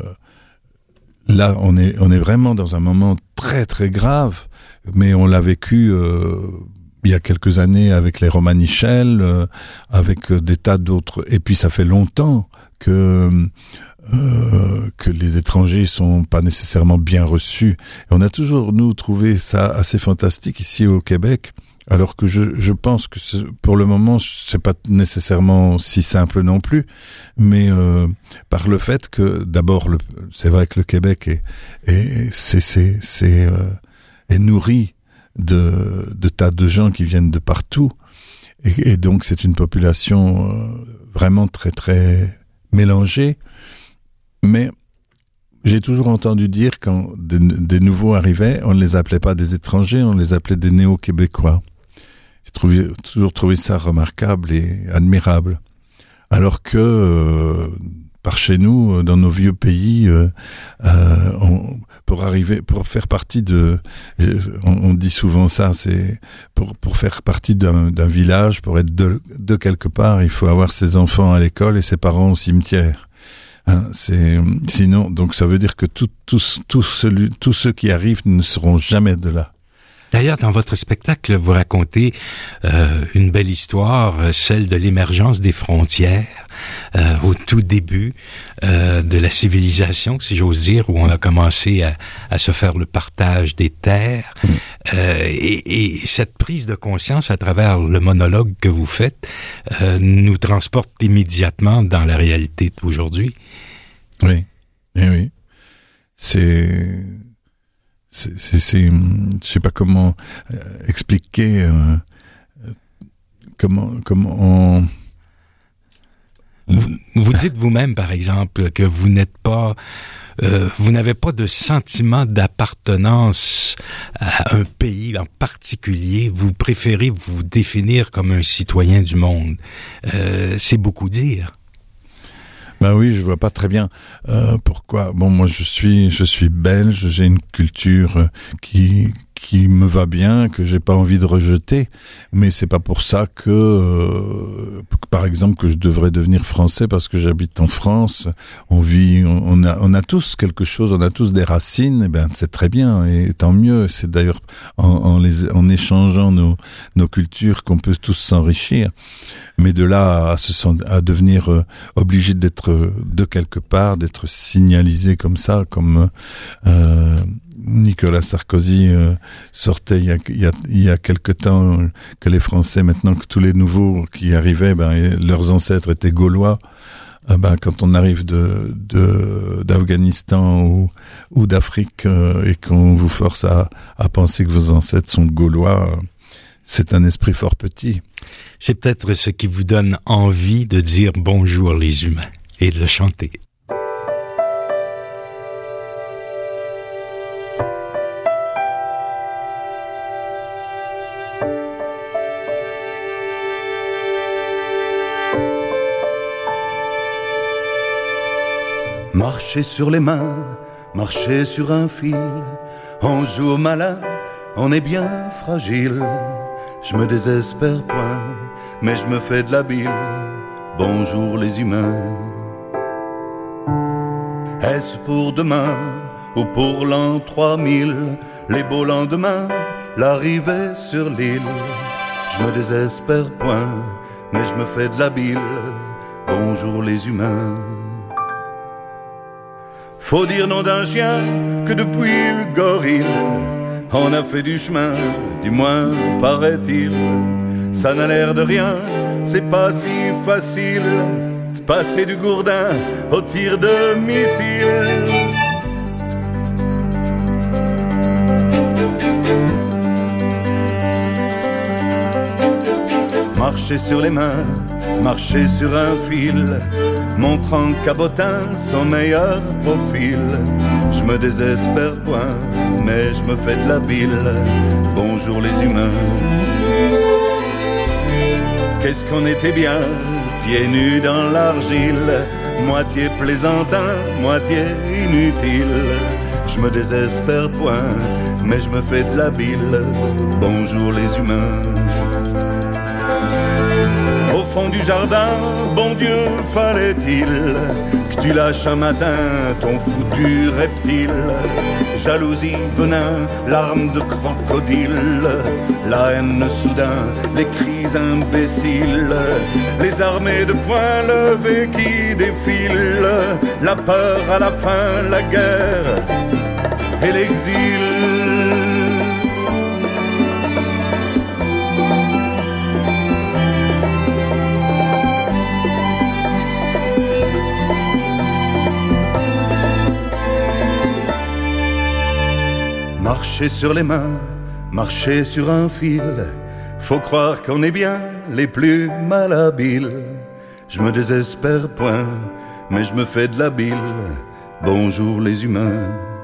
là, on est, on est vraiment dans un moment très, très grave, mais on l'a vécu, euh, il y a quelques années avec les Romanichels, euh, avec des tas d'autres, et puis ça fait longtemps que, Euh, que les étrangers sont pas nécessairement bien reçus. Et on a toujours, nous, trouvé ça assez fantastique ici au Québec, alors que je, je pense que ce, pour le moment, c'est pas nécessairement si simple non plus, mais euh, par le fait que, d'abord, le, c'est vrai que le Québec est, est, c'est, c'est, c'est, euh, est nourri de, de tas de gens qui viennent de partout, et, et donc c'est une population euh, vraiment très, très mélangée. Mais j'ai toujours entendu dire quand des, des nouveaux arrivaient, on ne les appelait pas des étrangers, on les appelait des néo-québécois. J'ai trouvé, toujours trouvé ça remarquable et admirable. Alors que euh, par chez nous, dans nos vieux pays, euh, euh, on, pour arriver, pour faire partie de, on, on dit souvent ça, c'est pour pour faire partie d'un, d'un village, pour être de, de quelque part, il faut avoir ses enfants à l'école et ses parents au cimetière. Hein, c'est, sinon, donc ça veut dire que tout, tous, tous, celui, tous ceux qui arrivent ne seront jamais de là. D'ailleurs, dans votre spectacle, vous racontez euh, une belle histoire, celle de l'émergence des frontières euh, au tout début euh, de la civilisation, si j'ose dire, où on a commencé à, à se faire le partage des terres. Mmh. Euh, et, et cette prise de conscience à travers le monologue que vous faites euh, nous transporte immédiatement dans la réalité d'aujourd'hui. Oui, eh oui. C'est... C'est, c'est, c'est, je sais pas comment euh, expliquer euh, comment comment on... vous, vous dites vous-même par exemple que vous n'êtes pas euh, vous n'avez pas de sentiment d'appartenance à un pays en particulier. Vous préférez vous définir comme un citoyen du monde. Euh, c'est beaucoup dire. Ben oui, je vois pas très bien euh, pourquoi. Bon, moi je suis je suis belge, j'ai une culture qui qui me va bien, que j'ai pas envie de rejeter, mais c'est pas pour ça que, euh, par exemple, que je devrais devenir français parce que j'habite en France. On vit, on, on a, on a tous quelque chose, on a tous des racines. Et ben, c'est très bien et tant mieux. C'est d'ailleurs en, en les, en échangeant nos, nos cultures qu'on peut tous s'enrichir. Mais de là à se à devenir euh, obligé d'être de quelque part, d'être signalisé comme ça, comme euh, Nicolas Sarkozy euh, sortait il y a il y a il y a quelque temps euh, que les Français, maintenant que tous les nouveaux qui arrivaient, ben leurs ancêtres étaient gaulois. Euh, ben quand on arrive de de d'Afghanistan ou ou d'Afrique euh, et qu'on vous force à à penser que vos ancêtres sont gaulois, euh, c'est un esprit fort petit. C'est peut-être ce qui vous donne envie de dire bonjour les humains et de le chanter. Marcher sur les mains, marcher sur un fil, on joue au malin, on est bien fragile. Je me désespère point, mais je me fais de la bile. Bonjour les humains. Est-ce pour demain ou pour l'an trois mille? Les beaux lendemains, l'arrivée sur l'île. Je me désespère point, mais je me fais de la bile. Bonjour les humains. Faut dire nom d'un chien que depuis le gorille on a fait du chemin, du moins paraît-il. Ça n'a l'air de rien, c'est pas si facile de passer du gourdin au tir de missile. Marcher sur les mains, marcher sur un fil, montrant cabotin son meilleur profil. Je me désespère point, mais je me fais de la bile. Bonjour les humains. Qu'est-ce qu'on était bien, pieds nus dans l'argile, moitié plaisantin, moitié inutile. Je me désespère point, mais je me fais de la bile. Bonjour les humains. Au fond du jardin, bon Dieu, fallait-il que tu lâches un matin ton foutu reptile. Jalousie, venin, larmes de crocodile, la haine soudain, les cris imbéciles, les armées de poing levés qui défilent, la peur à la fin, la guerre et l'exil. Marcher sur les mains, marcher sur un fil, faut croire qu'on est bien les plus malhabiles. Je me désespère point, mais je me fais de la bile. Bonjour les humains.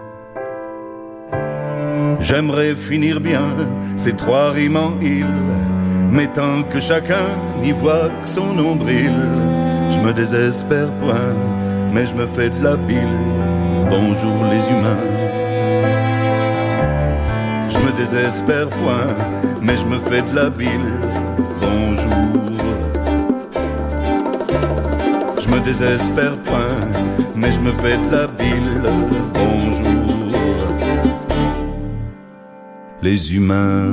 J'aimerais finir bien ces trois rimes en île, mais tant que chacun n'y voit que son nombril. Je me désespère point, mais je me fais de la bile. Bonjour les humains. Je me désespère point, mais je me fais de la bile. Bonjour. Je me désespère point, mais je me fais de la bile. Bonjour. Les humains.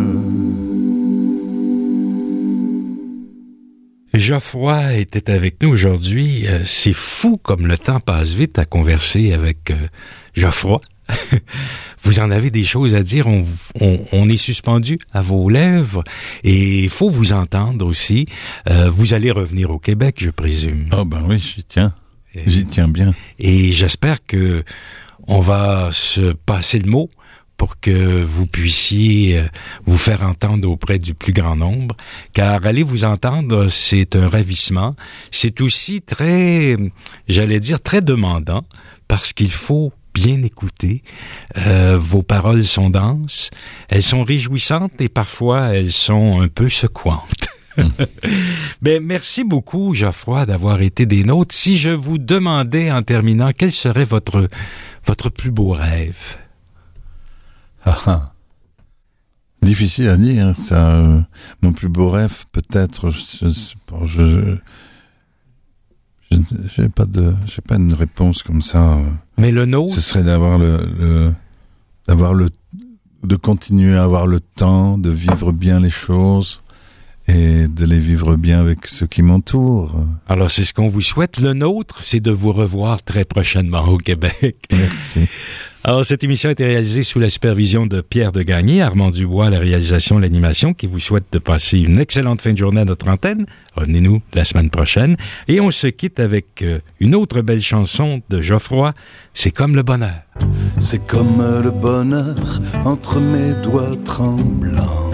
Geoffroy était avec nous aujourd'hui. Euh, c'est fou comme le temps passe vite à converser avec euh, Geoffroy. Vous en avez des choses à dire, on, on, on est suspendu à vos lèvres et il faut vous entendre aussi. Euh, vous allez revenir au Québec, je présume. Oh ben oui, j'y tiens. Et, j'y tiens bien. Et j'espère que on va se passer le mot pour que vous puissiez vous faire entendre auprès du plus grand nombre, car aller vous entendre, c'est un ravissement. C'est aussi très, j'allais dire, très demandant, parce qu'il faut bien écouté. Euh, vos paroles sont denses, elles sont réjouissantes et parfois elles sont un peu secouantes. Ben, merci beaucoup, Geoffroy, d'avoir été des nôtres. Si je vous demandais en terminant, quel serait votre, votre plus beau rêve? Ah, ah. Difficile à dire, ça. Euh, mon plus beau rêve, peut-être. Je, je, je, je n'ai pas de, j'ai pas une réponse comme ça. Mais le nôtre, ce serait d'avoir le, le, d'avoir le, de continuer à avoir le temps de vivre bien les choses et de les vivre bien avec ceux qui m'entourent. Alors, c'est ce qu'on vous souhaite. Le nôtre, c'est de vous revoir très prochainement au Québec. Merci. Alors, cette émission a été réalisée sous la supervision de Pierre Degagné, Armand Dubois, la réalisation, l'animation, qui vous souhaite de passer une excellente fin de journée à notre antenne. Revenez-nous la semaine prochaine. Et on se quitte avec une autre belle chanson de Geoffroy, C'est comme le bonheur. C'est comme le bonheur entre mes doigts tremblants.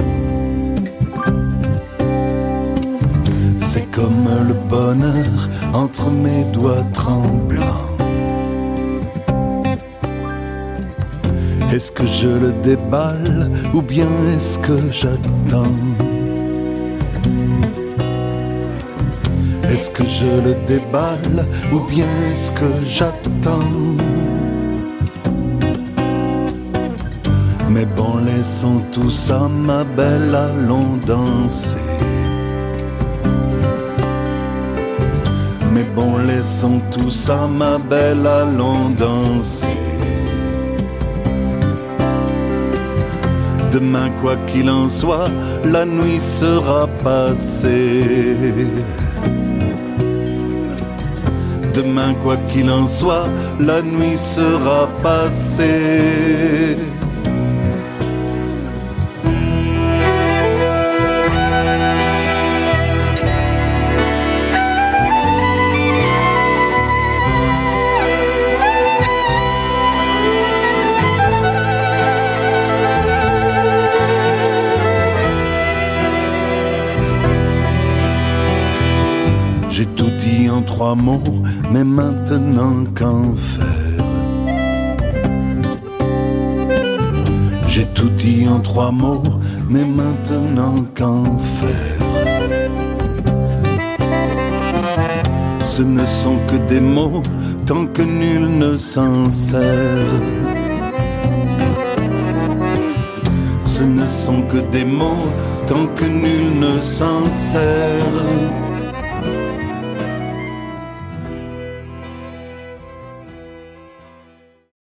C'est comme le bonheur entre mes doigts tremblants. Est-ce que je le déballe ou bien est-ce que j'attends? Est-ce que je le déballe ou bien est-ce que j'attends? Mais bon, laissons tout ça, ma belle, allons danser. Mais bon, laissons tout ça, ma belle, allons danser. Demain, quoi qu'il en soit, la nuit sera passée. Demain, quoi qu'il en soit, la nuit sera passée. J'ai tout dit en trois mots, mais maintenant qu'en faire? J'ai tout dit en trois mots, mais maintenant qu'en faire? Ce ne sont que des mots, tant que nul ne s'en sert. Ce ne sont que des mots, tant que nul ne s'en sert.